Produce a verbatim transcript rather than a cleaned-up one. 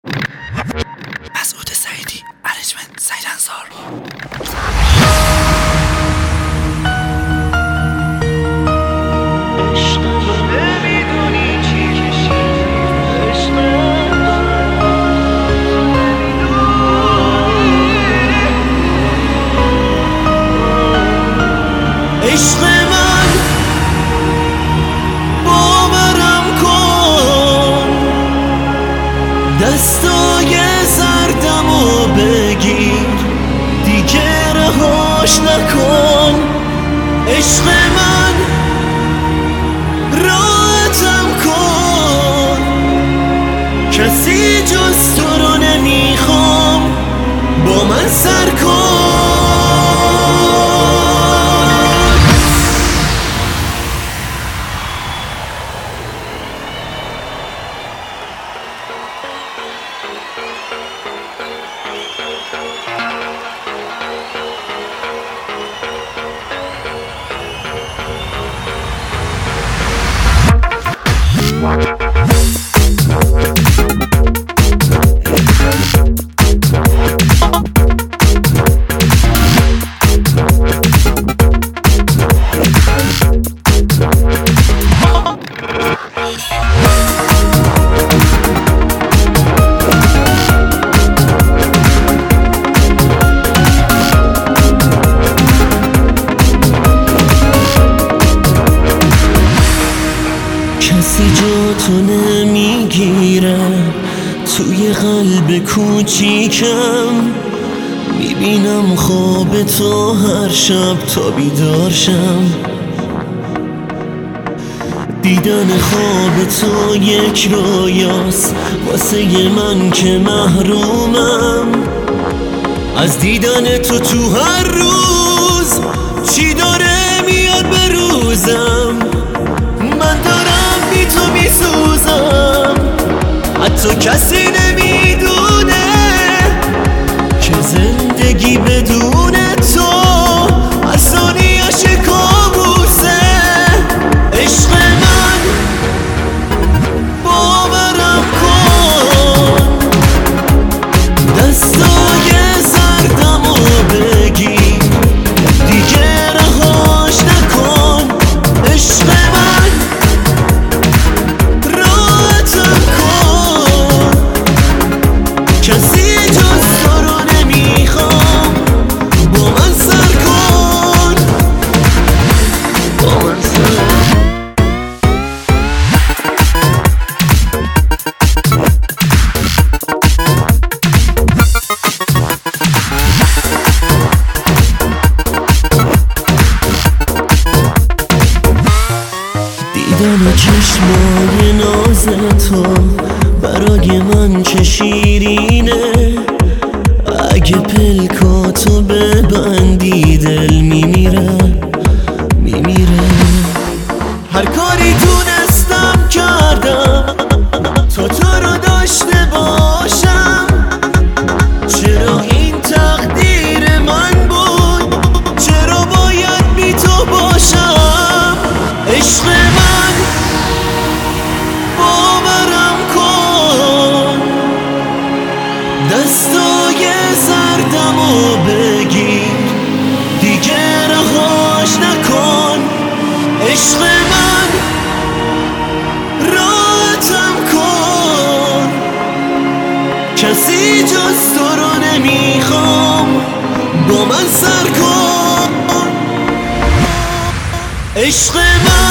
مسعود سعیدی، ارنجمنت سعید انصار. عشق من باورم کن، دستای زردمو بگیر، دیگه رهاش نکن. عشق من راحتم کن، کسی جز تو رو نمیخوام، با من سر کن. کسی جا تو نمیگیره توی قلب کوچیکم، میبینم خواب تو هر شب تا بیدارشم. دیدن خواب تو یک رویاست واسه من که محرومم از دیدن تو. تو هر روز چی داره میاد به روزم، من دارم بی تو میسوزم. حتی کسی نمیدونه که زندگی بدون تو هر ثانیه‌اش کابوسه. عشق من باورم کن، دستای زردمو بگیر، دیگه رهاش نکن. عشق من راحتم کن، کسی جز تو رو نمیخوام، با من سر کن. با من سر دیدن چشمای ناز تو برای من چه شیرینه. اگه پلکاتو ببندی دل میمیره میمیره. هر کاری تونستم کردم تا تو رو داشته باشم. چرا این تقدیر من بود، چرا باید بی تو باشم. عشق من باورم کن، دستای زردمو بگیر، دیگه رهاش نکن. عشق من راحتم کن، کسی جز تو رو نمیخوام، با من سر کن. عشق من